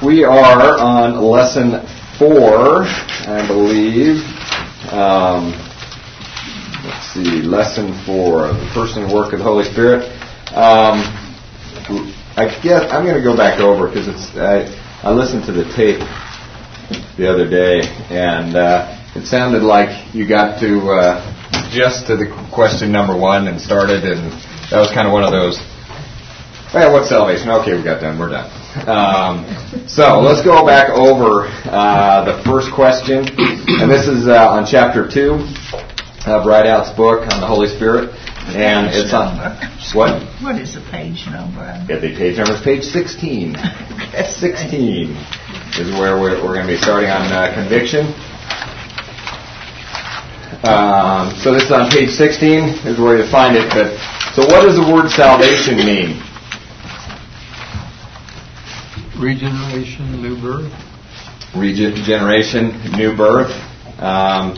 We are on lesson 4, I believe. Let's see, lesson 4, the person and work of the Holy Spirit. I guess I'm going to go back over because I listened to the tape the other day, and it sounded like you got to just to the question number 1 and started, and that was kind of one of those. Well, what's salvation? Okay, we got done. We're done. So let's go back over the first question, and this is on chapter 2 of Rideout's book on the Holy Spirit, and it's on what? What is the page number? Yeah, the page number is page 16. 16 is where we're going to be starting on conviction. So this is on page 16 is where you find it. But so what does the word salvation mean? Regeneration, new birth. Regeneration, new birth. I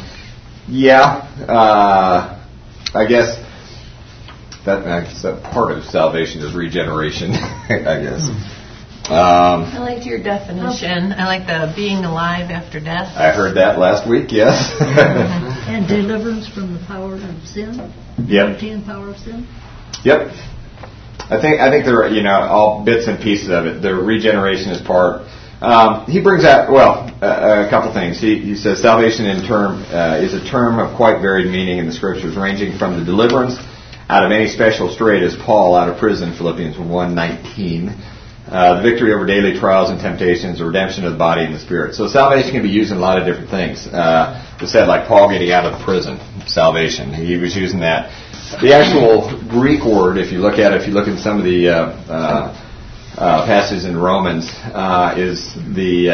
guess that's a part of salvation is regeneration. I guess. I liked your definition. I like the being alive after death. I heard that last week. Yes. And deliverance from the power of sin. Yep. The power of sin. Yep. I think there are, all bits and pieces of it. The regeneration is part. He brings out, a couple things. He says salvation is a term of quite varied meaning in the Scriptures, ranging from the deliverance out of any special strait as Paul out of prison, Philippians 1:19, the victory over daily trials and temptations, the redemption of the body and the spirit. So salvation can be used in a lot of different things. It said like Paul getting out of prison, salvation. He was using that. The actual Greek word, if you look at some of the passages in Romans, is the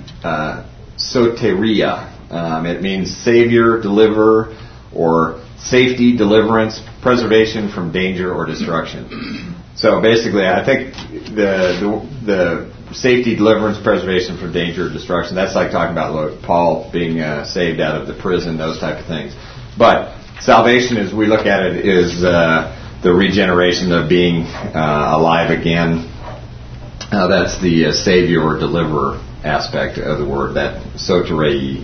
soteria. It means savior, deliverer, or safety, deliverance, preservation from danger or destruction. So basically, I think the safety, deliverance, preservation from danger or destruction, that's like talking about Paul being saved out of the prison, those type of things. But salvation, as we look at it, is the regeneration of being alive again. That's the savior or deliverer aspect of the word, that soterei.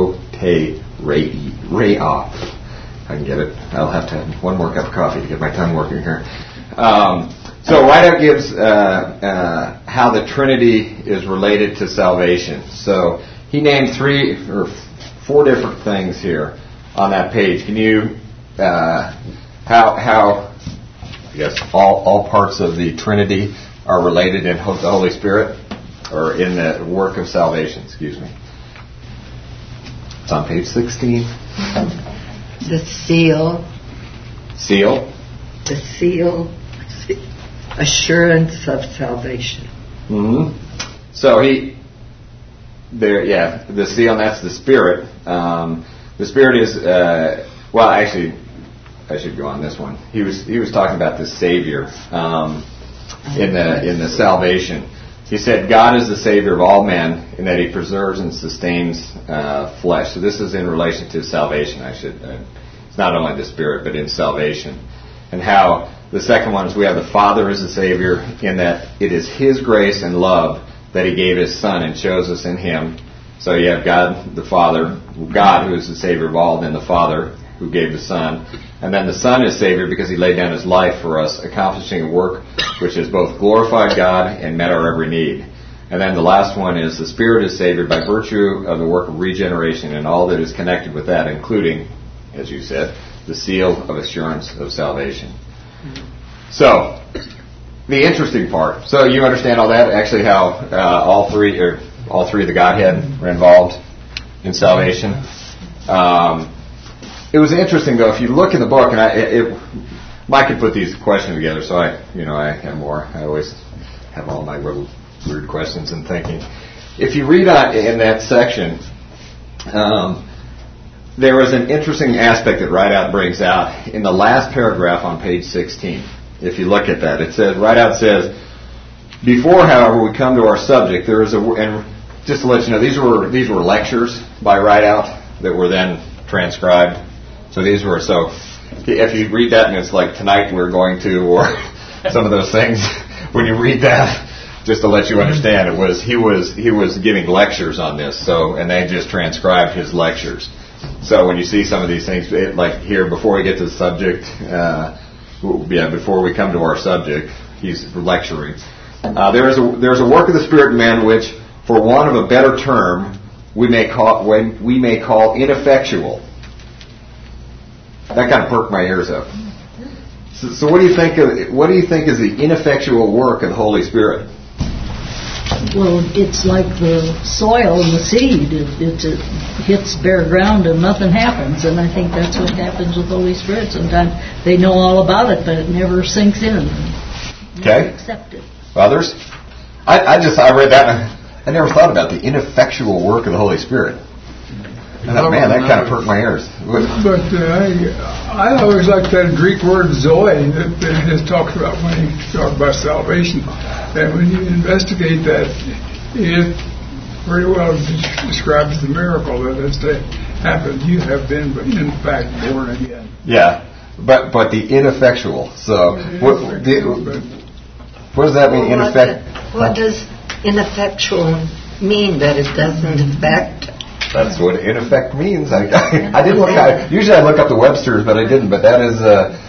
I can get it. I'll have to have one more cup of coffee to get my tongue working here. So Rideout gives how the Trinity is related to salvation. So he named 3 or 4 different things here on that page. Can you how I guess all parts of the Trinity are related in the Holy Spirit, or in the work of salvation? Excuse me. It's on page 16. The seal. Seal. The seal. Assurance of salvation. Mm-hmm. So the seal, and that's the Spirit. The Spirit is actually, I should go on this one. He was talking about the Savior in the salvation. He said God is the Savior of all men, in that He preserves and sustains flesh. So this is in relation to salvation. It's not only the Spirit, but in salvation, and how the second one is we have the Father as the Savior, in that it is His grace and love that He gave His Son and chose us in Him. So you have God the Father, God who is the Savior of all, then the Father who gave the Son. And then the Son is Savior because He laid down His life for us, accomplishing a work which has both glorified God and met our every need. And then the last one is the Spirit is Savior by virtue of the work of regeneration and all that is connected with that, including, as you said, the seal of assurance of salvation. So, the interesting part. So you understand all that, actually how all three of the Godhead are involved in salvation. It was interesting though, if you look in the book, and Mike could put these questions together, so I have more. I always have all my little weird questions and thinking. If you read in that section, there was an interesting aspect that Rideout brings out in the last paragraph on page 16. If you look at that, Rideout says, before, however, we come to our subject, there is and just to let you know, these were lectures by Rideout that were then transcribed. So if you read that and it's like tonight we're going to, or some of those things, when you read that, just to let you understand, he was giving lectures on this. So, and they just transcribed his lectures. So when you see some of these things, like here, before we get to the subject, before we come to our subject, he's lecturing. There's a work of the Spirit in man which, for want of a better term, we may call ineffectual. That kind of perked my ears up. So what do you think is the ineffectual work of the Holy Spirit? Well, it's like the soil and the seed. It hits bare ground and nothing happens. And I think that's what happens with the Holy Spirit. Sometimes they know all about it, but it never sinks in. Okay. Accept it. Others? I read that and I never thought about the ineffectual work of the Holy Spirit. I thought, man, that kind of perked my ears. But I always like that Greek word zoe that it talks about when he talks about salvation. And when you investigate that, it very well describes the miracle that has happened. You have been, in fact, born again. Yeah, but the ineffectual. So what does that mean? What does ineffectual mean? That it doesn't affect? That's what in effect means. I didn't look. Usually I look up the Webster's, but I didn't. But that is,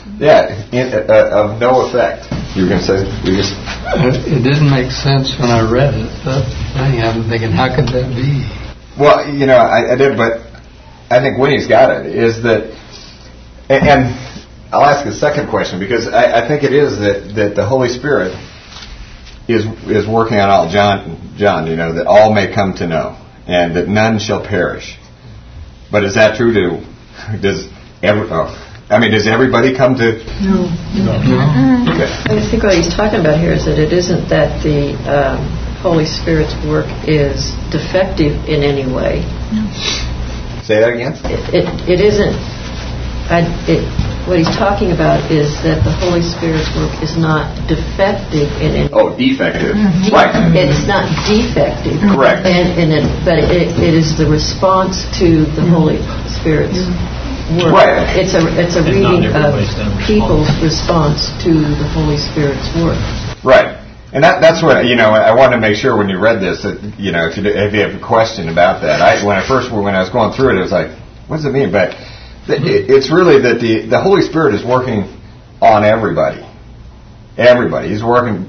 of no effect. You were going to say? It didn't make sense when I read it. But I'm thinking, how could that be? Well, I did, but I think Winnie's got it. Is that, and I'll ask a second question because I think it is that the Holy Spirit is working on all. John, that all may come to know. And that none shall perish. But is that true? Does everybody come to? No. Okay. I think what he's talking about here is that it isn't that the Holy Spirit's work is defective in any way. No. Say that again. It isn't. What he's talking about is that the Holy Spirit's work is not defective in any way. Oh, defective. Right. It's not defective. Correct. But it is the response to the Holy Spirit's work. Right. It's a reading of people's response to the Holy Spirit's work. Right. And that's what I wanted to make sure when you read this that if you have a question about that. When I was going through it, it was like, what does it mean? But it's really that the Holy Spirit is working on everybody. Everybody. He's working,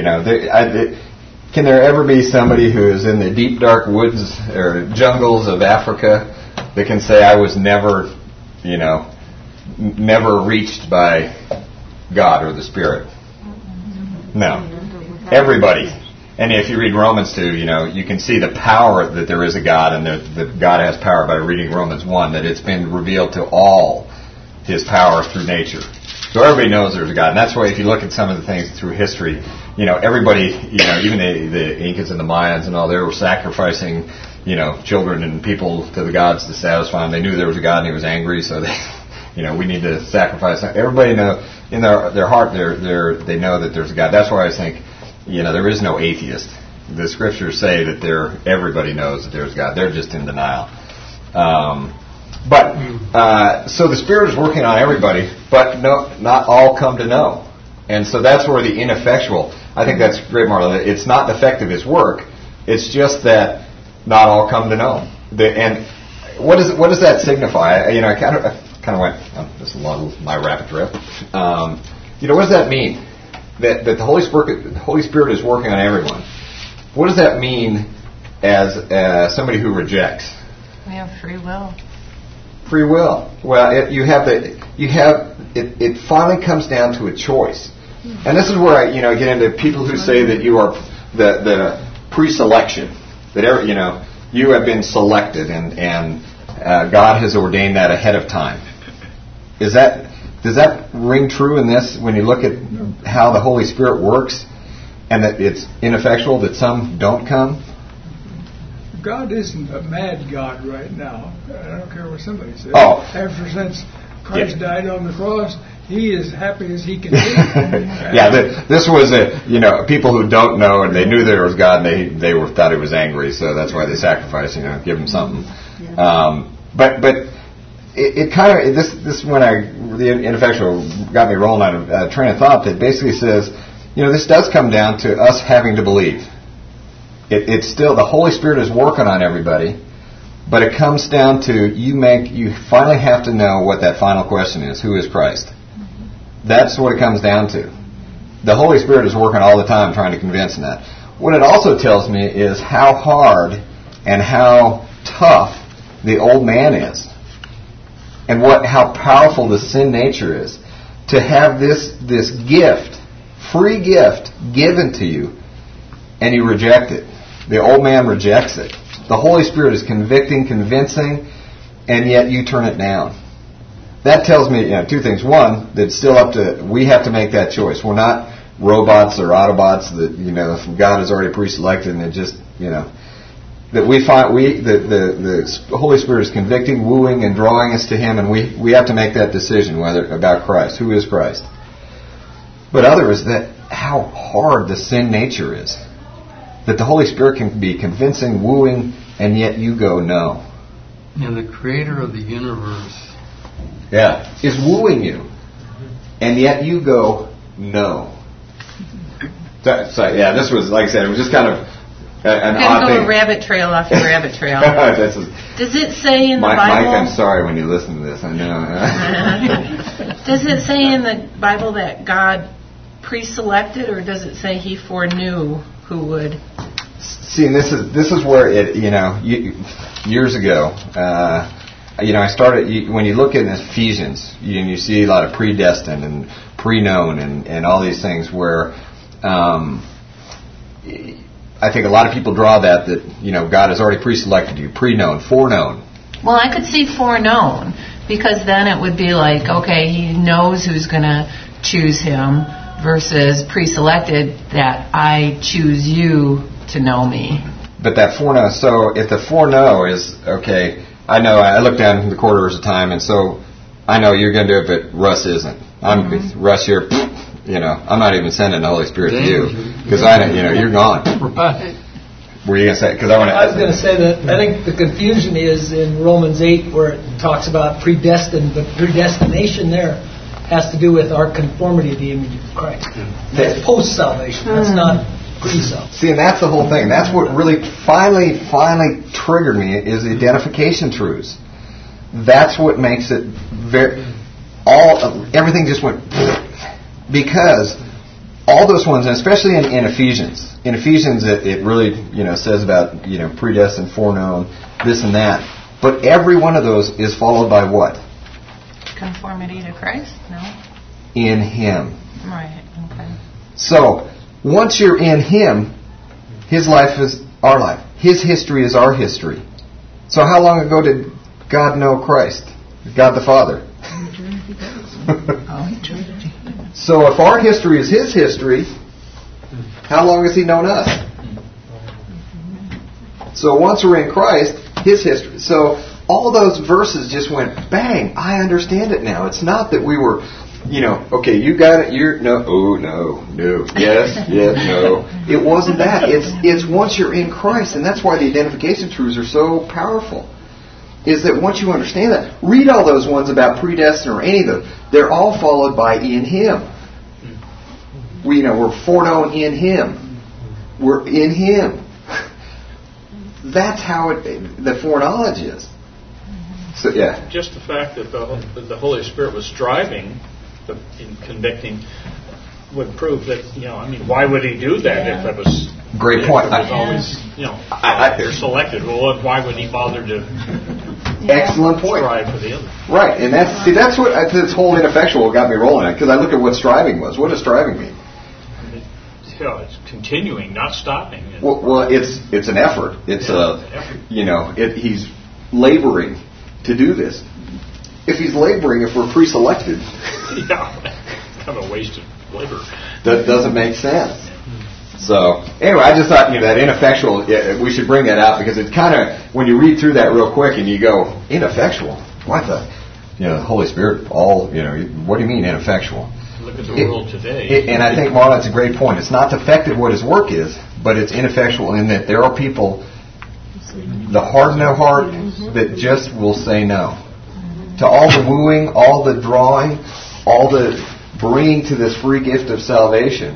can there ever be somebody who is in the deep, dark woods or jungles of Africa that can say, I was never reached by God or the Spirit? No. Everybody. And if you read Romans 2, you can see the power that there is a God and that God has power by reading Romans 1, that it's been revealed to all His power through nature. So everybody knows there's a God. And that's why if you look at some of the things through history, everybody, even the Incas and the Mayans and all, they were sacrificing, children and people to the gods to satisfy them. They knew there was a God and He was angry, so they, we need to sacrifice. Everybody know in their heart, they know that there's a God. That's why I think, there is no atheist. The scriptures say that everybody knows that there's God. They're just in denial. So the Spirit is working on everybody, but not all come to know. And so that's where the ineffectual, I think that's great, Marla. It's not defective His work. It's just that not all come to know. And what does that signify? I kind of went, this is a lot of my rapid trip. What does that mean? That the Holy Spirit is working on everyone. What does that mean as somebody who rejects? We have free will. Free will. Well, it finally comes down to a choice, and this is where I get into people who say that you are the pre-selection, that you have been selected, and God has ordained that ahead of time. Does that ring true in this when you look at how the Holy Spirit works and that it's ineffectual, that some don't come? God isn't a mad God right now. I don't care what somebody says. Oh. Ever since Christ died on the cross, He is happy as He can be. This was people who don't know and they knew there was God and they thought He was angry, so that's why they sacrificed, give Him something. Yeah. But it kind of, this when the ineffectual got me rolling on a train of thought that basically says this does come down to us having to believe. It's still, the Holy Spirit is working on everybody, but it comes down to you finally have to know what that final question is. Who is Christ? That's what it comes down to. The Holy Spirit is working all the time trying to convince them that. What it also tells me is how hard and how tough the old man is, and how powerful the sin nature is. To have this gift, free gift, given to you, and you reject it. The old man rejects it. The Holy Spirit is convicting, convincing, and yet you turn it down. That tells me two things. One, that it's still up to, we have to make that choice. We're not robots or Autobots that God has already pre-selected, and it just that we find the Holy Spirit is convicting, wooing, and drawing us to Him, and we have to make that decision whether about Christ. Who is Christ? But other is that how hard the sin nature is. That the Holy Spirit can be convincing, wooing, and yet you go no. And the Creator of the universe, is wooing you, and yet you go no. So this was, like I said, it was just kind of an odd thing. Go a rabbit trail off your rabbit trail. Does it say in the Bible? Mike, I'm sorry when you listen to this. I know. Does it say in the Bible that God pre-selected, or does it say He foreknew who would? See, and this is where it, years ago, I started, when you look at Ephesians, you see a lot of predestined and pre-known and all these things where I think a lot of people draw that God has already pre-selected you, pre-known, foreknown. Well, I could see foreknown, because then it would be like, okay, He knows who's going to choose him, versus pre-selected that I choose you to know me. But that foreknow, so if the foreknow is, okay, I know, I look down the quarters of time, and so I know you're going to do it, but Russ isn't. Russ, you're, I'm not even sending the Holy Spirit to you, because I know, you're gone. Right. Were you going to say? I was going to say that I think the confusion is in Romans 8, where it talks about predestined, but predestination there has to do with our conformity to the image of Christ. That's post-salvation. That's not pre-salvation. See, and that's the whole thing. That's what really finally triggered me, is the identification truths. That's what makes it everything just went, because all those ones, and especially in Ephesians. In Ephesians, it really says about predestined, foreknown, this and that. But every one of those is followed by what? Conformity to Christ? No. In Him. Right. Okay. So once you're in Him, His life is our life. His history is our history. So how long ago did God know Christ? God the Father. Eternity. So if our history is His history, how long has He known us? So once we're in Christ, His history. So all those verses just went bang. I understand it now. It's not that we were, okay, you got it. You're no, yes, no. It wasn't that. It's once you're in Christ, and that's why the identification truths are so powerful. Is that once you understand that, read all those ones about predestined or any of those. They're all followed by in Him. We're foreknown in Him. We're in Him. That's how the foreknowledge is. So yeah. Just the fact that the Holy Spirit was striving in convicting would prove that why would He do that if it was great point? It was always they're selected. Well, why would He bother to? Excellent point. Strive for the other. Right, and that's what this whole ineffectual got me rolling at, because I look at what striving was. What does striving mean? It's continuing, not stopping. Well, it's an effort. It's he's laboring to do this. If he's laboring, if we're pre-selected, kind of a waste of labor. That doesn't make sense. So anyway, I just thought that ineffectual. We should bring that out, because it's kind of, when you read through that real quick and you go, ineffectual. What the Holy Spirit? What do you mean ineffectual? Look at the world today. And I think, Marlon, it's a great point. It's not defective what His work is, but it's ineffectual in that there are people, the harden their heart, that just will say no to all the wooing, all the drawing, all the bringing to this free gift of salvation.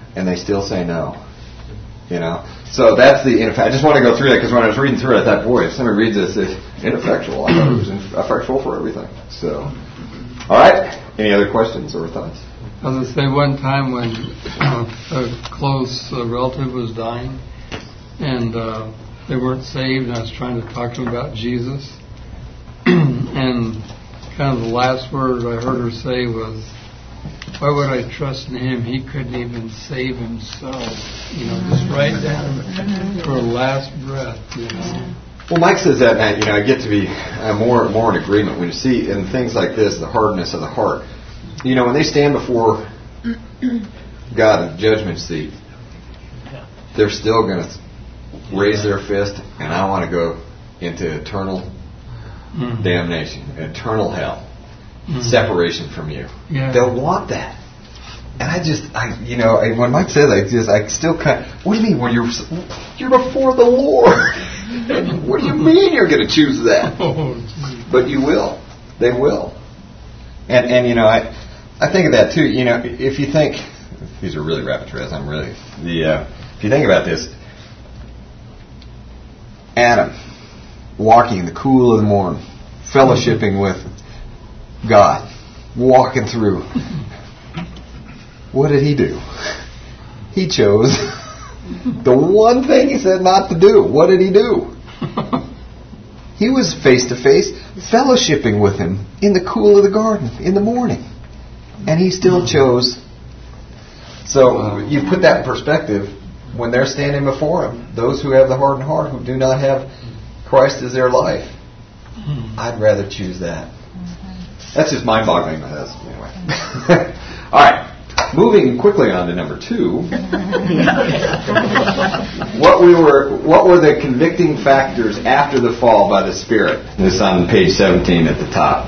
and they still say no. So that's I just want to go through that because when I was reading through it, I thought, boy, if somebody reads this, it's ineffectual. I thought it was effectual for everything. So, all right. Any other questions or thoughts? I was going to say one time when a close relative was dying and they weren't saved, and I was trying to talk to them about Jesus. And kind of the last word I heard her say was, why would I trust in him? He couldn't even save himself. Just right down for a last breath, Well, Mike says that, and I get to be more in agreement when you see in things like this, the hardness of the heart. When they stand before God in the judgment seat, they're still going to raise their fist, and I want to go into eternal damnation, eternal hell, separation from you. Yeah. They'll want that. And when Mike says that, I still what do you mean when you're before the Lord? What do you mean you're going to choose that? But you will. They will. And I think of that too. If you think, these are really rapid trails. If you think about this, Adam walking in the cool of the morning, fellowshipping with God, walking through. What did he do? He chose the one thing he said not to do. What did he do? He was face to face, fellowshipping with him in the cool of the garden in the morning. And he still chose. So you put that in perspective when they're standing before him. Those who have the hardened heart, who do not have Christ as their life, I'd rather choose that. That's just mind-boggling. Anyway. All right. Moving quickly on to number 2. What were the convicting factors after the fall by the Spirit? This is on page 17 at the top.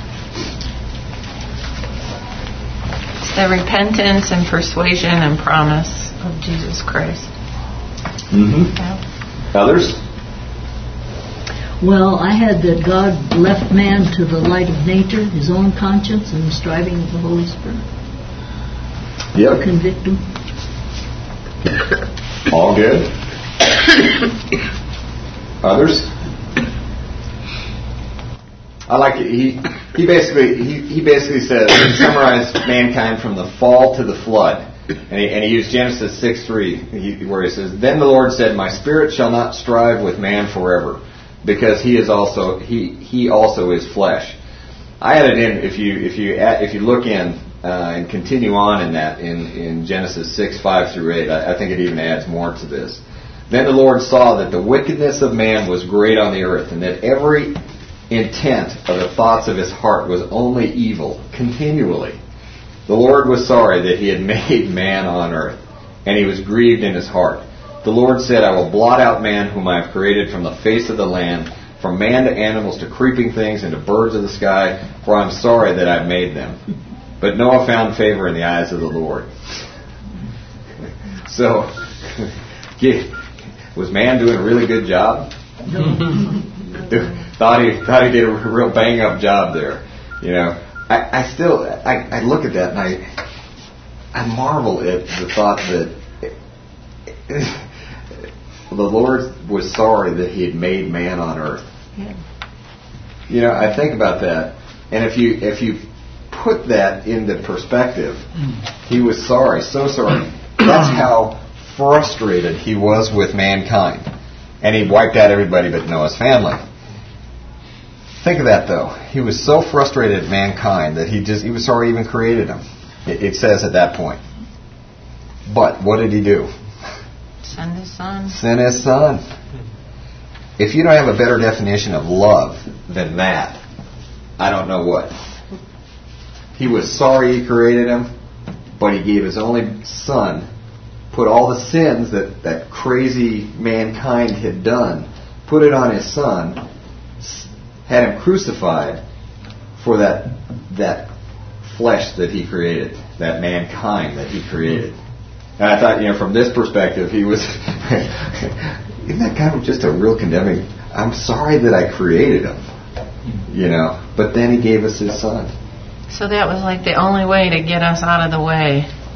It's the repentance and persuasion and promise of Jesus Christ. Yeah. Others? Well, I had that God left man to the light of nature, his own conscience, and the striving of the Holy Spirit. Yep. Convict him. All good. Others? I like it. He basically says, he summarized mankind from the fall to the flood. And he used Genesis 6:3, where he says, "Then the Lord said, My spirit shall not strive with man forever, because he also is flesh." I added in, if you look in and continue on in that in Genesis 6:5-8, I think it even adds more to this. "Then the Lord saw that the wickedness of man was great on the earth, and that every intent of the thoughts of his heart was only evil continually. The Lord was sorry that he had made man on earth, and he was grieved in his heart. The Lord said, I will blot out man whom I have created from the face of the land, from man to animals to creeping things and to birds of the sky, for I am sorry that I have made them. But Noah found favor in the eyes of the Lord." So, was man doing a really good job? Thought he did a real bang up job there. I look at that and I marvel at the thought that the Lord was sorry that he had made man on earth. Yeah. I think about that, and if you put that into perspective, he was sorry, so sorry. That's how frustrated he was with mankind, and he wiped out everybody but Noah's family. Think of that, though. He was so frustrated at mankind that he was sorry he even created him. It says at that point. But what did he do? Send his son. Send his son. If you don't have a better definition of love than that, I don't know what. He was sorry he created him, but he gave his only son, put all the sins that crazy mankind had done, put it on his son, had him crucified for that flesh that he created, that mankind that he created. And I thought, from this perspective, he was, isn't that kind of just a real condemning? I'm sorry that I created him, but then he gave us his son. So that was like the only way to get us out of the way.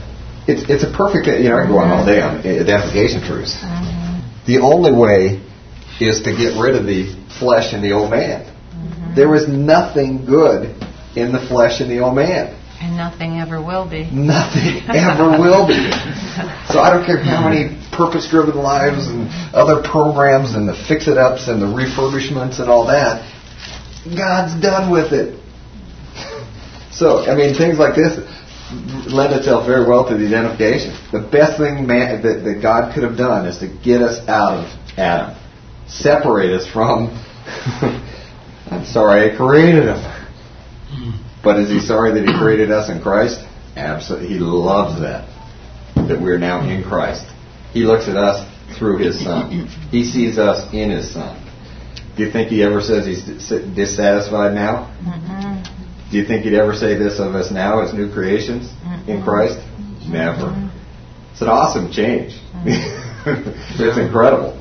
it's a perfect, I can go on all day on identification truths. The only way is to get rid of the flesh in the old man. There was nothing good in the flesh in the old man. And nothing ever will be. Nothing ever will be. So I don't care how many purpose-driven lives and other programs and the fix-it-ups and the refurbishments and all that, God's done with it. So, things like this lend itself very well to the identification. The best thing that God could have done is to get us out of Adam. Separate us from... I'm sorry I created him. But is he sorry that he created us in Christ? Absolutely. He loves that we're now in Christ. He looks at us through his Son. He sees us in his Son. Do you think he ever says he's dissatisfied now? Do you think he'd ever say this of us now as new creations in Christ? Never. It's an awesome change. It's incredible.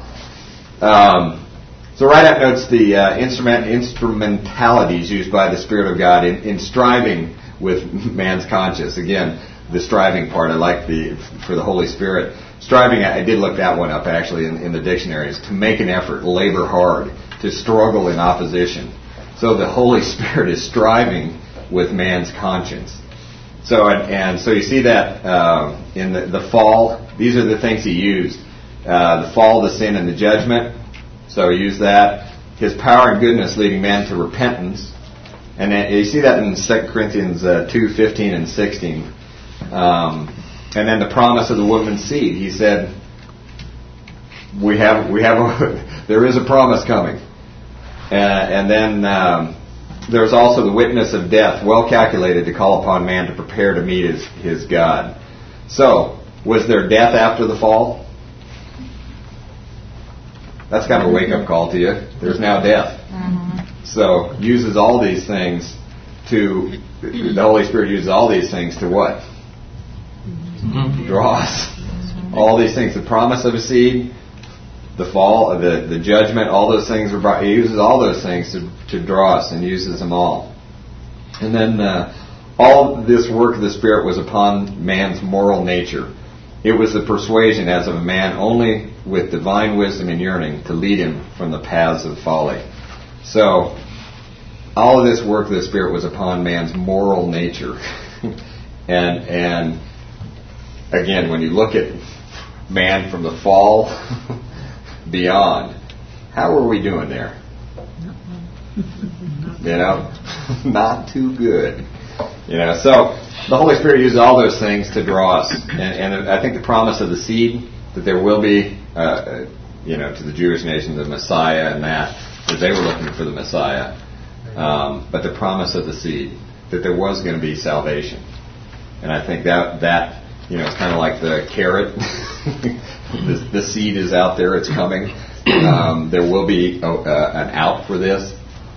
So Rideout notes the instrumentalities used by the Spirit of God in striving with man's conscience. Again, the striving part, I like for the Holy Spirit. Striving, I did look that one up actually in the dictionaries. To make an effort, labor hard, to struggle in opposition. So the Holy Spirit is striving with man's conscience. So so you see that in the fall. These are the things he used: the fall, the sin, and the judgment. So he used that. His power and goodness leading man to repentance. And you see that in 2 Corinthians 2:15 and 16. And then the promise of the woman's seed. He said, there is a promise coming. And then there's also the witness of death, well calculated to call upon man to prepare to meet his God. So, was there death after the fall? That's kind of a wake-up call to you. There's now death. So, uses all these things the Holy Spirit uses all these things to what? Draw us. All these things. The promise of a seed, the fall, the judgment, all those things are brought. He uses all those things to draw us and uses them all. And then all this work of the Spirit was upon man's moral nature. It was the persuasion as of a man only with divine wisdom and yearning to lead him from the paths of folly. So, all of this work of the Spirit was upon man's moral nature. and again, when you look at man from the fall beyond, how are we doing there? Not too good. So the Holy Spirit uses all those things to draw us. And I think the promise of the seed, that there will be, to the Jewish nation, the Messiah and that they were looking for the Messiah. But the promise of the seed, that there was going to be salvation. And I think that it's kind of like the carrot. The seed is out there, it's coming. There will be an out for this.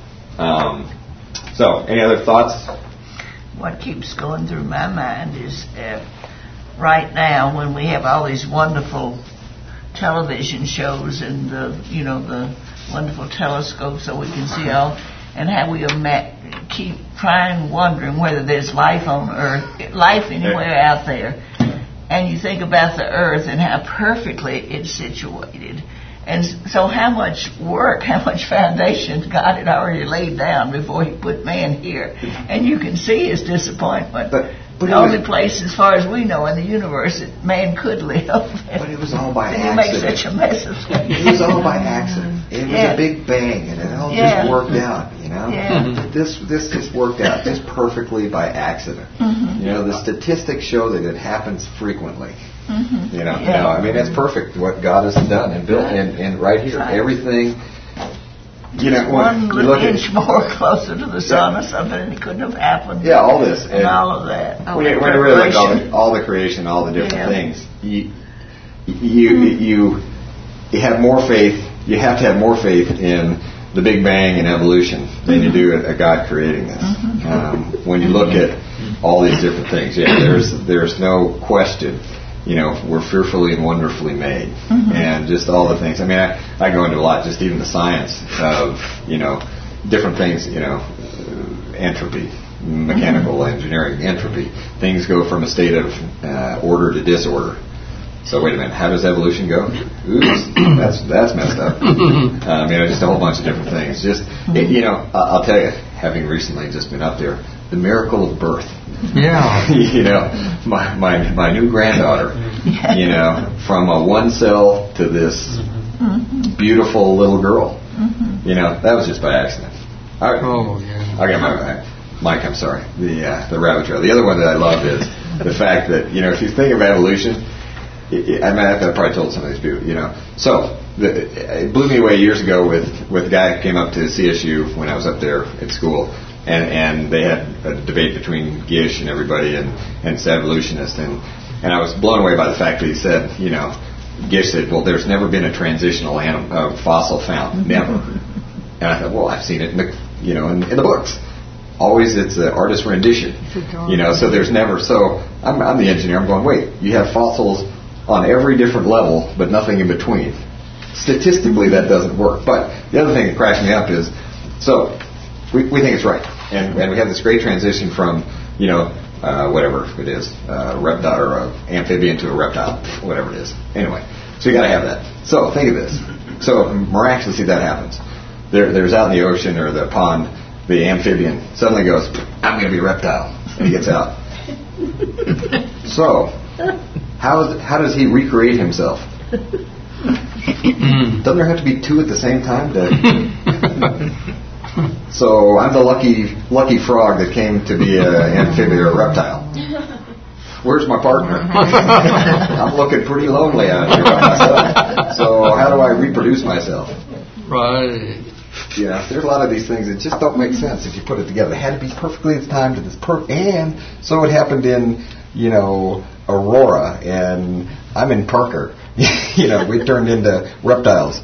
So, any other thoughts? What keeps going through my mind is right now when we have all these wonderful television shows and the wonderful telescopes so we can see all, and how we keep trying wondering whether there's life on Earth, life anywhere out there. And you think about the Earth and how perfectly it's situated. And so how much work, how much foundation God had already laid down before he put man here. And you can see his disappointment. But the only place, as far as we know, in the universe that man could live. But it was all by accident. And you make such a mess of things. It was all by accident. It was a big bang, and it all just worked out, Yeah. This just worked out just perfectly by accident. The statistics show that it happens frequently. It's perfect what God has done and built, and right here, everything. One little inch more closer to the sun or something, and it couldn't have happened. Yeah, all this and all of that. When you really look all the creation, all the different things, you have more faith. You have to have more faith in the Big Bang and evolution than you do a God creating this. When you look at all these different things, there's no question. We're fearfully and wonderfully made. And just all the things. I go into a lot, just even the science of, different things, entropy, mechanical engineering, entropy. Things go from a state of order to disorder. So wait a minute, how does evolution go? Oops, that's messed up. Just a whole bunch of different things. I'll tell you, having recently just been up there, the miracle of birth. Yeah. My new granddaughter, from a one cell to this beautiful little girl. That was just by accident. All right. Oh, yeah. Okay, Mike, I'm sorry. The rabbit trail. The other one that I love is the fact that, if you think of evolution, I've probably told some of these people, So, it blew me away years ago with a guy who came up to CSU when I was up there at school, and they had a debate between Gish and everybody and evolutionists, and I was blown away by the fact that he said, Gish said, well, there's never been a transitional fossil found, never. And I thought, well, I've seen it in the books. Always it's an artist's rendition, so there's never. So I'm the engineer. I'm going, wait, you have fossils on every different level, but nothing in between. Statistically, that doesn't work. But the other thing that cracks me up is, so we think it's right, and we have this great transition from whatever it is, reptile or amphibian to a reptile, whatever it is. Anyway, so you got to have that. So think of this. So miraculously that happens. There's out in the ocean or the pond, the amphibian suddenly goes, I'm going to be a reptile, and he gets out. So how does he recreate himself? Doesn't there have to be two at the same time? So I'm the lucky frog that came to be an amphibian or a reptile. Where's my partner? I'm looking pretty lonely out here by myself. So how do I reproduce myself? Right. There's a lot of these things that just don't make sense if you put it together. It had to be perfectly at the time to this and so it happened in, Aurora, and I'm in Parker. We turned into reptiles.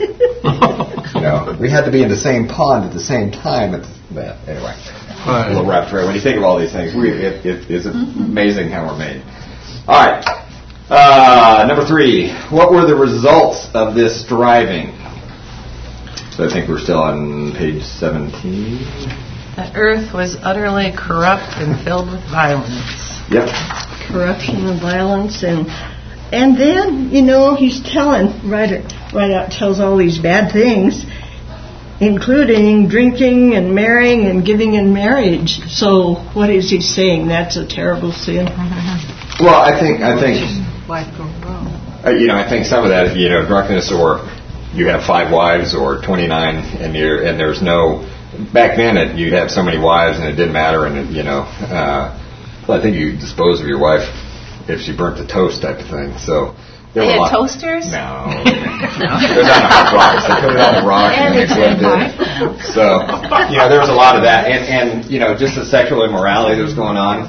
We had to be in the same pond at the same time. Anyway, a little rabbit trail. When you think of all these things, it's amazing how we're made. All right. Number 3. What were the results of this striving? So I think we're still on page 17. The earth was utterly corrupt and filled with violence. Yep. Corruption and violence, and then he's telling right out tells all these bad things, including drinking and marrying and giving in marriage. So what is he saying? That's a terrible sin. Well, I think Life goes wrong. I think some of that, drunkenness, or you have 5 wives or 29, and there's no. Back then, you'd have so many wives, and it didn't matter, and I think you dispose of your wife if she burnt the toast, type of thing. So they had toasters? No. It was on the hot rocks. They put it on the rock and they flipped it. So there was a lot of that, and just the sexual immorality that was going on.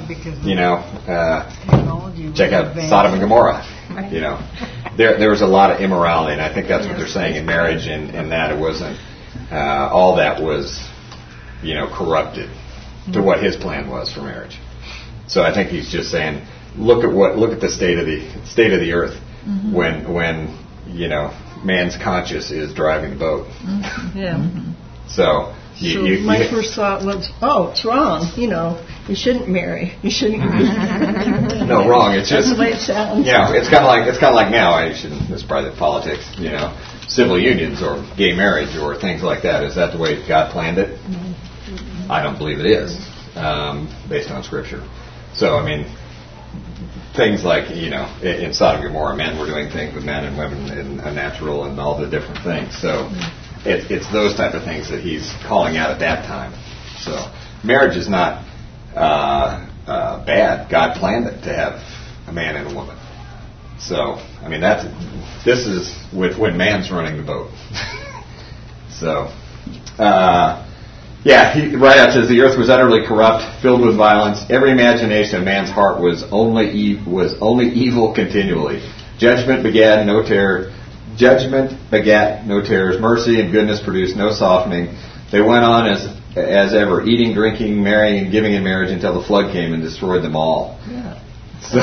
Check out Sodom and Gomorrah. There was a lot of immorality, and I think that's what they're saying in marriage, and that it wasn't all that was, corrupted to what his plan was for marriage. So I think he's just saying, look at the state of the earth when man's conscience is driving the boat. Yeah. So my first thought was, it's wrong. You shouldn't marry. You shouldn't. No, wrong. It's just that's the way it sounds. It's kind of like now. It's probably politics. Civil unions or gay marriage or things like that. Is that the way God planned it? I don't believe it is, based on Scripture. So things like in Sodom and Gomorrah, men were doing things with men and women and unnatural and all the different things. So it's those type of things that he's calling out at that time. So marriage is not bad. God planned it to have a man and a woman. So this is with when man's running the boat. So he right out says the earth was utterly corrupt, filled with violence. Every imagination of man's heart was only evil continually. Judgment begat no terrors. Mercy and goodness produced no softening. They went on as ever, eating, drinking, marrying, and giving in marriage until the flood came and destroyed them all. Yeah. So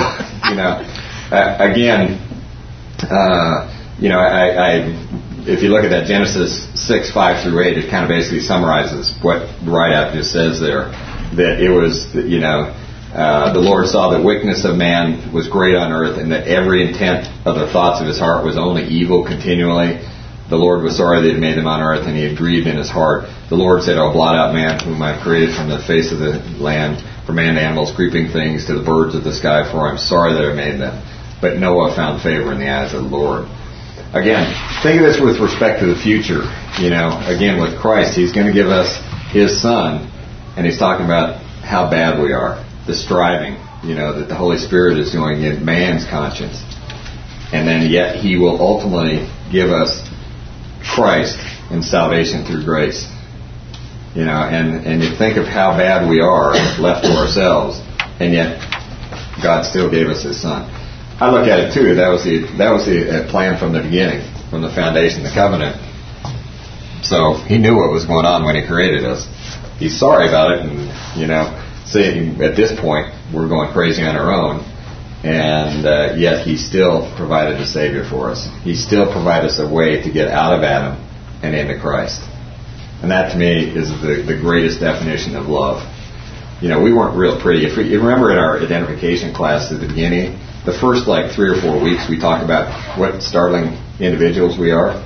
if you look at that Genesis 6:5-8, it kind of basically summarizes what Rideout just says there. that it was, the Lord saw the wickedness of man was great on earth, and that every intent of the thoughts of his heart was only evil continually. The Lord was sorry that he made them on earth, and he had grieved in his heart. The Lord said, I'll blot out man, whom I have created from the face of the land, from man to animals, creeping things, to the birds of the sky, for I'm sorry that I made them. But Noah found favor in the eyes of the Lord. Again, think of this with respect to the future. Again, with Christ, he's going to give us his Son, and he's talking about how bad we are. The striving, that the Holy Spirit is doing in man's conscience. And then yet he will ultimately give us Christ and salvation through grace. And you think of how bad we are left to ourselves, and yet God still gave us his Son. I look at it too, that was the plan from the beginning, from the foundation, the covenant. So he knew what was going on when he created us. He's sorry about it, and saying at this point we're going crazy on our own, and yet he still provided a Savior for us. He still provided us a way to get out of Adam and into Christ. And that to me is the greatest definition of love. We weren't real pretty. If you remember in our identification class at the beginning, the first 3 or 4 weeks we talked about what startling individuals we are.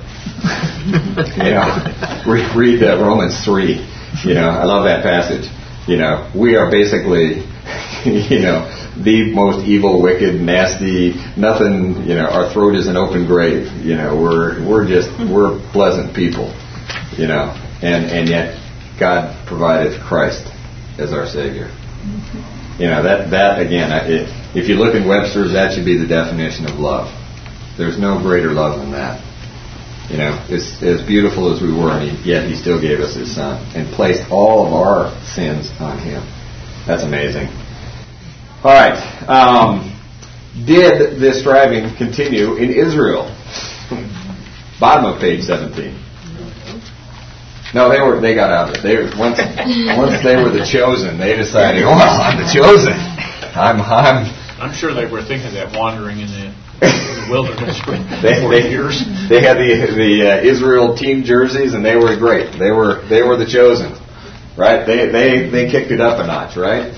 Read Romans 3. I love that passage. We are basically, the most evil, wicked, nasty, nothing, our throat is an open grave. We're pleasant people, and yet God provided Christ as our Savior. That again, if you look in Webster's, that should be the definition of love. There's no greater love than that. As beautiful as we were, and yet he still gave us his Son and placed all of our sins on him. That's amazing. All right. Did this striving continue in Israel? Bottom of page 17. No, they got out of it. Once they were the chosen, they decided, well, I'm the chosen. I'm sure they were thinking that wandering in the wilderness for 40 years. They had the Israel team jerseys, and they were great. They were the chosen, right? They kicked it up a notch, right?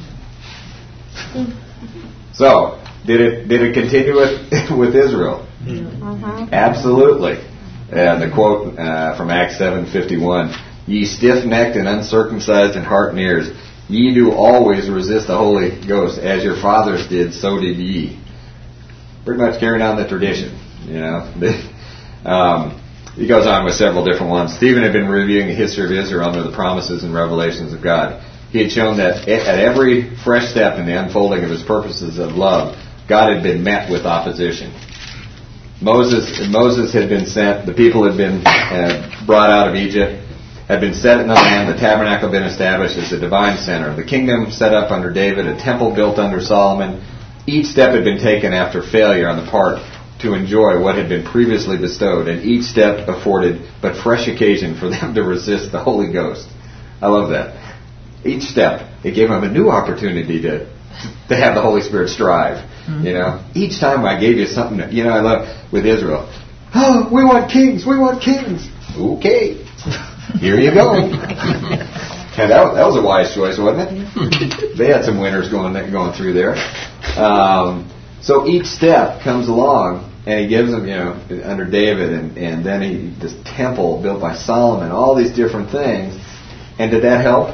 So did it continue with Israel? Absolutely. And the quote from Acts 7:51: "Ye stiff-necked and uncircumcised in heart and ears, ye do always resist the Holy Ghost, as your fathers did, so did ye." Pretty much carrying on the tradition, He goes on with several different ones. Stephen had been reviewing the history of Israel under the promises and revelations of God. He had shown that at every fresh step in the unfolding of his purposes of love, God had been met with opposition. Moses had been sent. The people had been brought out of Egypt, had been set in the land. The tabernacle had been established as a divine center. The kingdom set up under David, a temple built under Solomon. Each step had been taken after failure on the part to enjoy what had been previously bestowed, and each step afforded but fresh occasion for them to resist the Holy Ghost. I love that. Each step, it gave them a new opportunity to have the Holy Spirit strive. Each time I gave you something, I love with Israel. Oh, we want kings. Okay, here you go. And that was a wise choice, wasn't it? They had some winners going through there. So each step comes along, and he gives them, under David, and then this temple built by Solomon, all these different things. And did that help?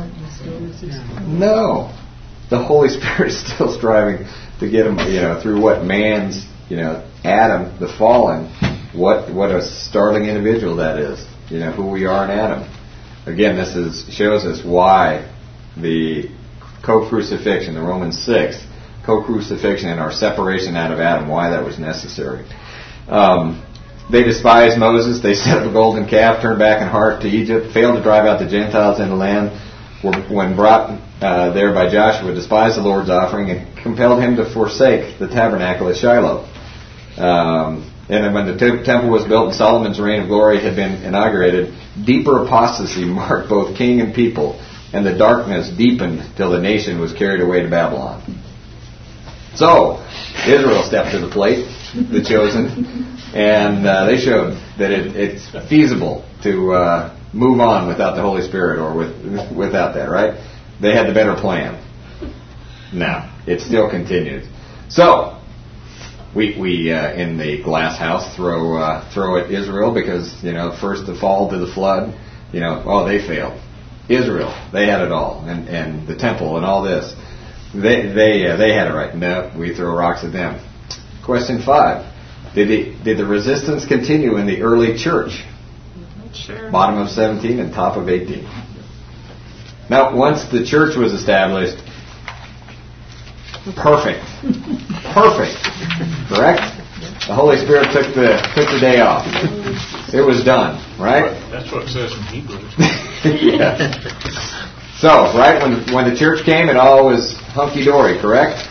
No. The Holy Spirit is still striving to get him, through what man's, Adam, the fallen, what a startling individual that is, who we are in Adam. Again, shows us why the co-crucifixion, the Romans 6, co-crucifixion and our separation out of Adam, why that was necessary. They despised Moses. They set up a golden calf, turned back in heart to Egypt, failed to drive out the Gentiles in the land, when brought there by Joshua, despised the Lord's offering and compelled him to forsake the tabernacle at Shiloh. And when the temple was built and Solomon's reign of glory had been inaugurated, deeper apostasy marked both king and people, and the darkness deepened till the nation was carried away to Babylon. So, Israel stepped to the plate, the chosen, and they showed that it's feasible to move on without the Holy Spirit, or without that, right? They had the better plan. No, it still continues. So, we in the glass house throw at Israel because, first the fall to the flood, they failed. Israel, they had it all, and the temple and all this. They had it right. No, we throw rocks at them. Question 5. Did the resistance continue in the early church? Sure. Bottom of 17 and top of 18. Now, once the church was established, perfect. Correct? The Holy Spirit took the day off. It was done, right? That's what it says in Hebrews. Yeah. So, right, when the church came, it all was hunky-dory, correct?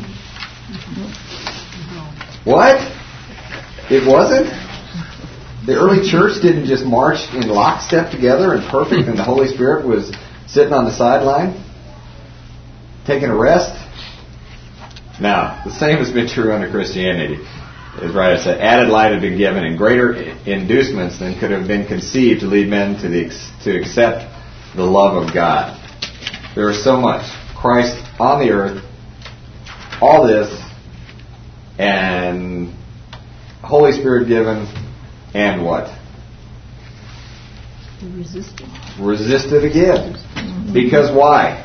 What? It wasn't? The early church didn't just march in lockstep together and perfect, and the Holy Spirit was sitting on the sideline, taking a rest? Now, the same has been true under Christianity. As Ryder said, added light had been given, and greater inducements than could have been conceived to lead men to accept the love of God. There is so much. Christ on the earth, all this, and Holy Spirit given, and what? Resisted again. Because why?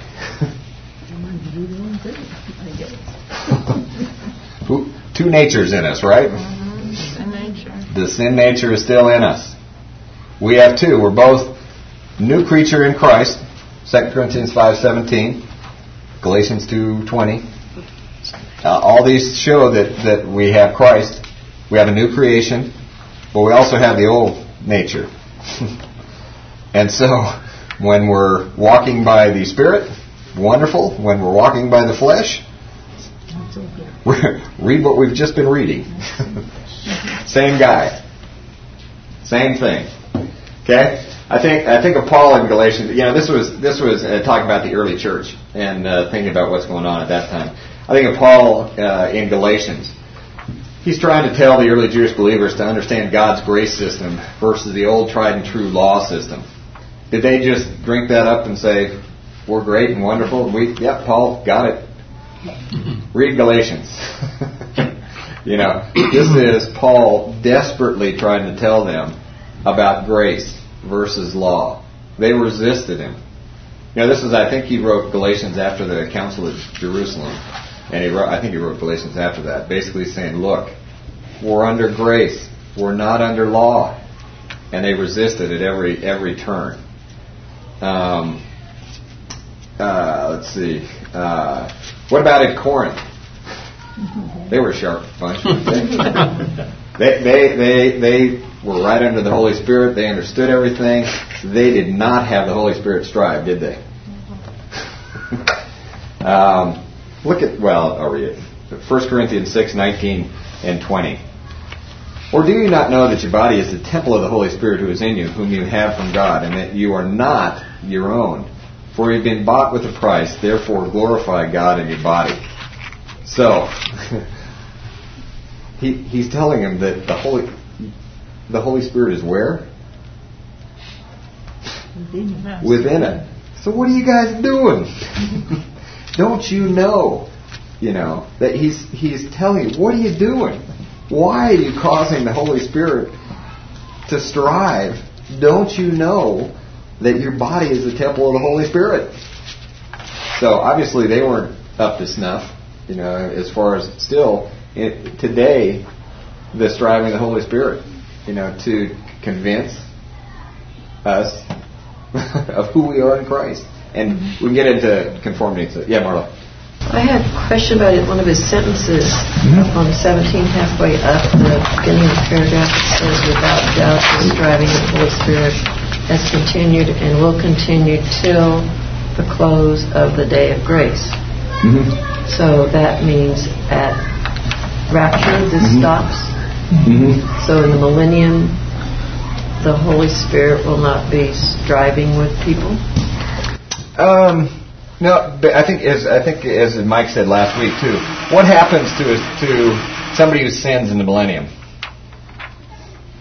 Two natures in us, right? Sin nature. The sin nature is still in us. We have two. We're both new creature in Christ. 2 Corinthians 5:17, Galatians 2:20. All these show that we have Christ. We have a new creation, but we also have the old nature. And so, when we're walking by the Spirit, wonderful. When we're walking by the flesh, read what we've just been reading. Same guy. Same thing. Okay? I think of Paul in Galatians. This was talking about the early church and thinking about what's going on at that time. I think of Paul in Galatians. He's trying to tell the early Jewish believers to understand God's grace system versus the old tried and true law system. Did they just drink that up and say, we're great and wonderful? Yep, Paul, got it. Read Galatians. This is Paul desperately trying to tell them about grace versus law. They resisted him. I think he wrote Galatians after the Council of Jerusalem. And I think he wrote Galatians after that, basically saying, look, we're under grace. We're not under law. And they resisted at every turn. Let's see. What about in Corinth? They were a sharp bunch, weren't they? They were right under the Holy Spirit. They understood everything. They did not have the Holy Spirit strive, did they? I'll read it. 1 Corinthians 6:19 and 20. Or do you not know that your body is the temple of the Holy Spirit who is in you, whom you have from God, and that you are not your own? For you've been bought with a price, therefore glorify God in your body. So, he's telling him that the Holy Spirit is where? Within it. So what are you guys doing? Don't you know? That he's telling you, what are you doing? Why are you causing the Holy Spirit to strive? Don't you know that your body is the temple of the Holy Spirit? So obviously they weren't up to snuff, as far as still today the striving of the Holy Spirit, to convince us of who we are in Christ. And we can get into conformity. So, yeah, Marla. I had a question about one of his sentences on 17, halfway up, the beginning of the paragraph. It says, without doubt, the striving of the Holy Spirit has continued and will continue till the close of the day of grace. Mm-hmm. So that means at rapture, this stops. Mm-hmm. So in the millennium, the Holy Spirit will not be striving with people? No, but I think as Mike said last week too, what happens to somebody who sins in the millennium?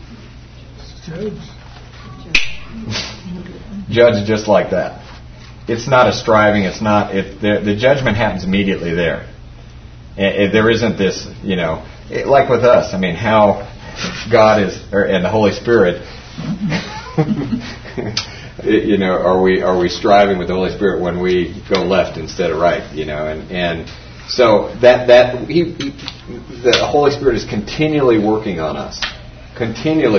Judge just like that. it's not a striving. It's not. The judgment happens immediately there. There isn't this, like with us. I mean, how God and the Holy Spirit. Are we striving with the Holy Spirit when we go left instead of right? And so that the Holy Spirit is continually working on us, and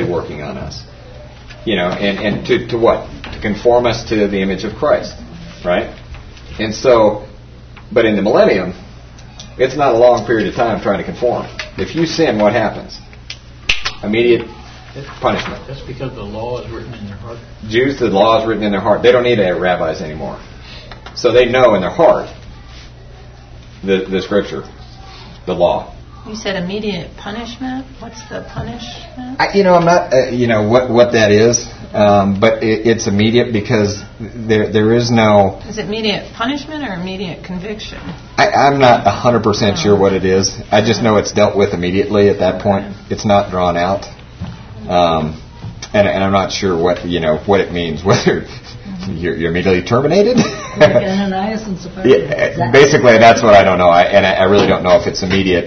to what? To conform us to the image of Christ, right? And so, but in the millennium, it's not a long period of time trying to conform. If you sin, what happens? Immediate punishment. That's because the law is written in their heart. Jews, the law is written in their heart. They don't need to have rabbis anymore. So they know in their heart the Scripture, the law. You said immediate punishment? What's the punishment? I'm not, what that is, but it's immediate because there is no... Is it immediate punishment or immediate conviction? I'm not 100% sure what it is. I just know it's dealt with immediately at that point. It's not drawn out. And I'm not sure what it means, whether you're immediately terminated. Like Ananias and Sapphira. Yeah, basically, that's what I don't know. I really don't know if it's immediate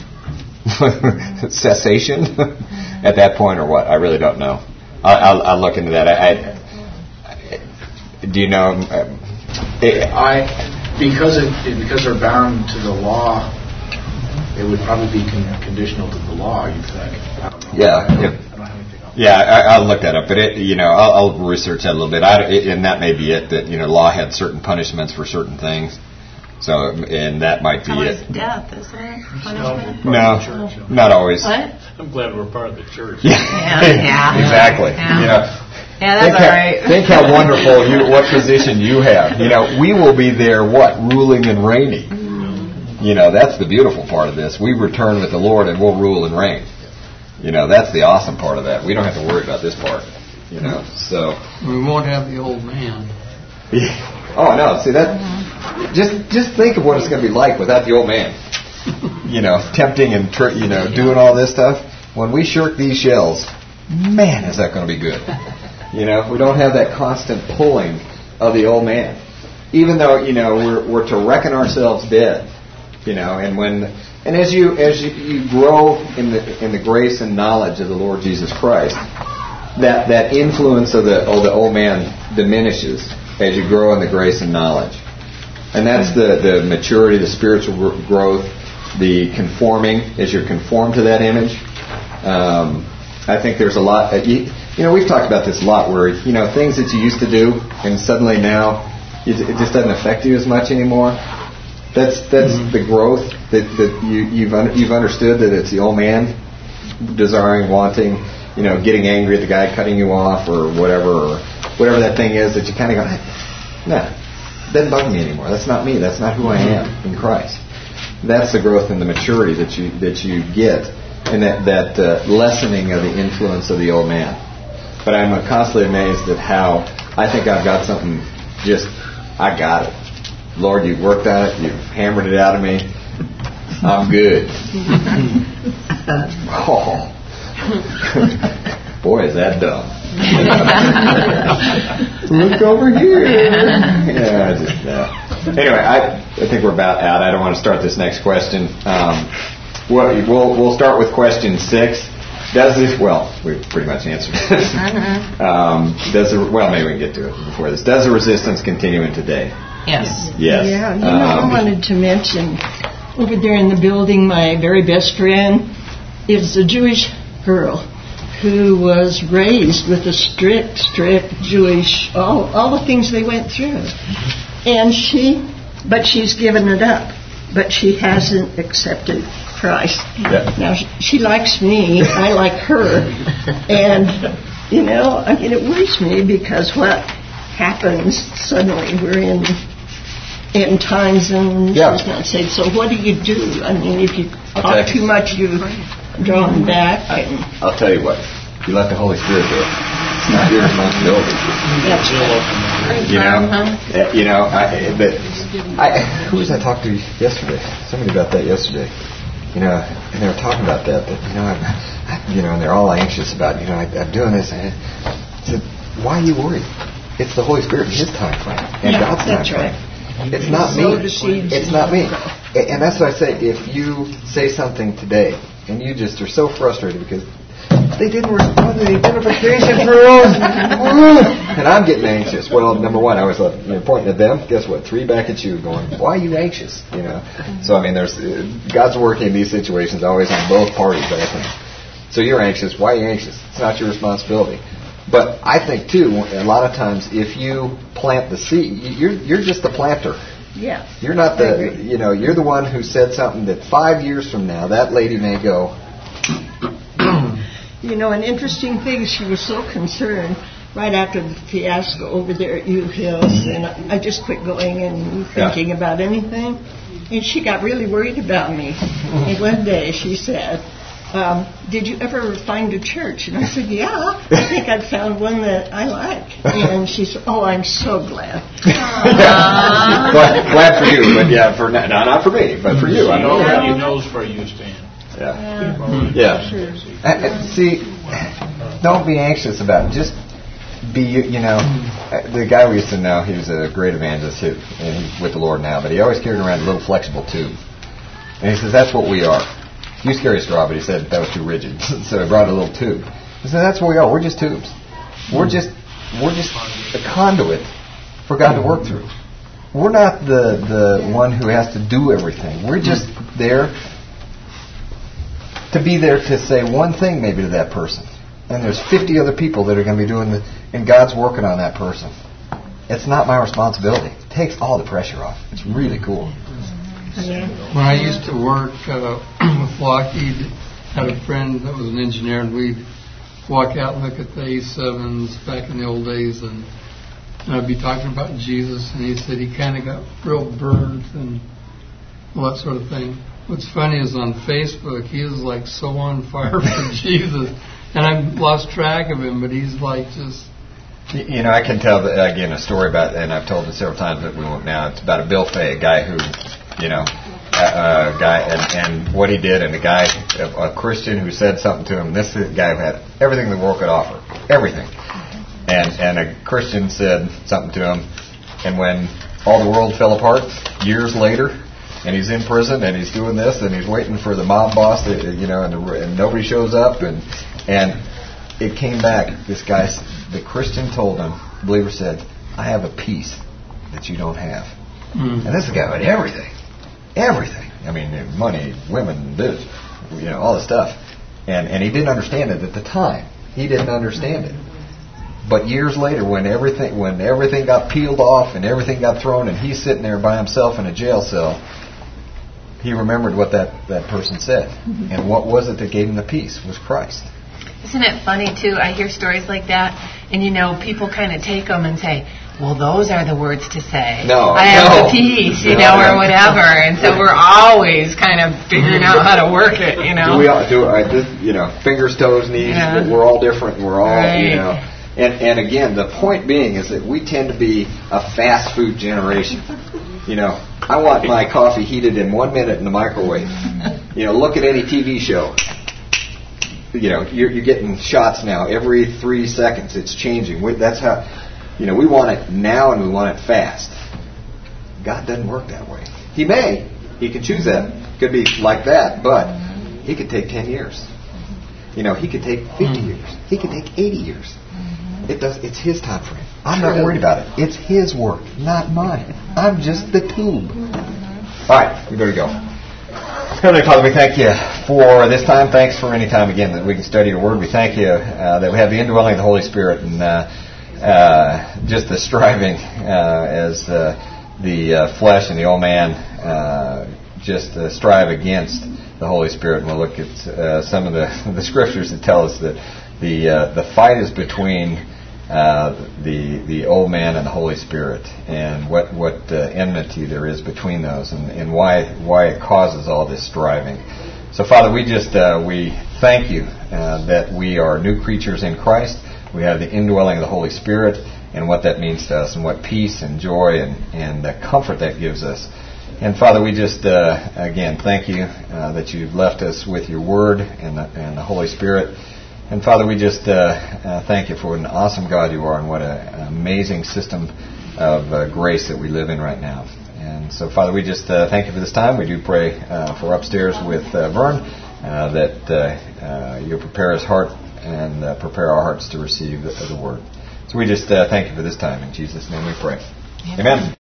cessation at that point or what. I really don't know. I'll look into that. Do you know? Because they're bound to the law, it would probably be conditional to the law. You think? I don't know. Yeah. Yeah, I'll look that up, but I'll research that a little bit. And that may be it. That law had certain punishments for certain things, so and that might be it. Death, isn't it? Punishment? No, not always. What? I'm glad we're part of the church. Yeah. Exactly. Yeah, that's all right. Think how wonderful what position you have. We will be there. What, ruling and reigning? That's the beautiful part of this. We return with the Lord, and we'll rule and reign. That's the awesome part of that. We don't have to worry about this part. So we won't have the old man. Oh no! See that? Just think of what it's going to be like without the old man. Tempting and doing all this stuff. When we shirk these shells, man, is that going to be good? We don't have that constant pulling of the old man. Even though we're to reckon ourselves dead. And as you grow in the grace and knowledge of the Lord Jesus Christ, that influence of the old man diminishes as you grow in the grace and knowledge. And that's the maturity, the spiritual growth, the conforming, as you're conformed to that image. I think there's a lot, we've talked about this a lot where, things that you used to do and suddenly now it just doesn't affect you as much anymore. That's the growth that you've understood that it's the old man desiring, wanting, getting angry at the guy cutting you off or whatever that thing is that you kind of go, nah, it doesn't bug me anymore. That's not me. That's not who I am in Christ. That's the growth and the maturity that you get, and that lessening of the influence of the old man. But I'm constantly amazed at how I think I've got something. I got it. Lord, you've worked on it. You've hammered it out of me. I'm good. Oh. Boy, is that dumb. Look over here. Anyway, I think we're about out. I don't want to start this next question. We'll start with question 6. We pretty much answered this. Maybe we can get to it before this. Does the resistance continue in today? Yes. Yes. Yeah, I wanted to mention over there in the building, my very best friend is a Jewish girl who was raised with a strict Jewish, all the things they went through. And but she's given it up. But she hasn't accepted Christ. Yeah. Now, she likes me, I like her. And, it worries me because what happens suddenly, we're in times and she's not saved. So what do you do? I mean, if you talk too much, you're drawn back. I'll tell you what. You let the Holy Spirit do it. It's not your responsibility. That's who was I talking to yesterday? Somebody about that yesterday. And they were talking about that and they're all anxious about, I'm doing this. And I said, why are you worried? it's the Holy Spirit in His time frame and God's time frame. It's not me. It's not me. And that's what I say. If you say something today and you just are so frustrated because they didn't respond to the identification rules, and I'm getting anxious. Well, number one, I was pointing at them. Guess what? 3 back at you, going, "Why are you anxious?" So I mean, there's God's working in these situations always on both parties. I think. So you're anxious. Why are you anxious? It's not your responsibility. But I think too, a lot of times, if you plant the seed, you're just the planter. Yeah. You're not the, you're the one who said something that 5 years from now, that lady may go. An interesting thing, she was so concerned right after the fiasco over there at U Hills, and I just quit going and thinking about anything. And she got really worried about me. And one day she said, did you ever find a church? And I said, yeah, I think I'd found one that I like. And she said, oh, I'm so glad. Glad for you, but not for me, but for you. He knows where you stand. Yeah. See, don't be anxious about it. Just be, the guy we used to know, he was a great evangelist, and he's with the Lord now, but he always carried around a little flexible tube. And he says, that's what we are. He used to carry a straw, but he said that was too rigid. So he brought a little tube. He said, that's what we are. We're just tubes. We're just a conduit for God to work through. We're not the one who has to do everything. We're just there to be there to say one thing maybe to that person. And there's 50 other people that are going to be doing and God's working on that person. It's not my responsibility. It takes all the pressure off. It's really cool. When I used to work with Lockheed, had a friend that was an engineer, and we'd walk out and look at the A7s back in the old days, and I'd be talking about Jesus, and he said he kind of got real burned and all that sort of thing. What's funny is on Facebook, he is like so on fire for Jesus, and I've lost track of him, but he's like just... I can tell, again, a story about, and I've told it several times, but we won't now. It's about a Bill Fay, a guy who, and what he did, and a Christian who said something to him. This guy had everything the world could offer, everything. And a Christian said something to him, and when all the world fell apart, years later, and he's in prison, and he's doing this, and he's waiting for the mob boss, and nobody shows up, and it came back. This guy, the Christian told him, the believer said, I have a peace that you don't have. And this guy had everything. I mean, money, women, this, all the stuff. And he didn't understand it at the time. He didn't understand it. But years later, when everything got peeled off and everything got thrown, and he's sitting there by himself in a jail cell, he remembered what that person said. And what was it that gave him the peace? Was Christ. Isn't it funny, too? I hear stories like that, and, people kind of take them and say, well, those are the words to say. I have the peace, or whatever. And so we're always kind of figuring out how to work it, We all do, fingers, toes, knees, but we're all different. We're all, And again, the point being is that we tend to be a fast food generation. I want my coffee heated in 1 minute in the microwave. Look at any TV show. You're getting shots now every 3 seconds. It's changing. That's how, we want it now and we want it fast. God doesn't work that way. He may. He can choose that. Could be like that, but He could take 10 years. He could take 50 years. He could take 80 years. It's His time frame. I'm not worried about it. It's His work, not mine. I'm just the tube. All right, we better go. Heavenly Father, we thank you for this time. Thanks for any time again that we can study your word. We thank you that we have the indwelling of the Holy Spirit and just the striving as the flesh and the old man just strive against the Holy Spirit. And we'll look at some of the scriptures that tell us that the fight is between the old man and the Holy Spirit, and what enmity there is between those, and why it causes all this striving. So, Father, we thank you that we are new creatures in Christ. We have the indwelling of the Holy Spirit, and what that means to us, and what peace and joy and the comfort that gives us. And Father, we just again thank you that you've left us with your Word and the Holy Spirit. And Father, we just thank you for what an awesome God you are and what an amazing system of grace that we live in right now. And so, Father, we just thank you for this time. We do pray for upstairs with Vern that you'll prepare his heart and prepare our hearts to receive the word. So we just thank you for this time. In Jesus' name we pray. Amen.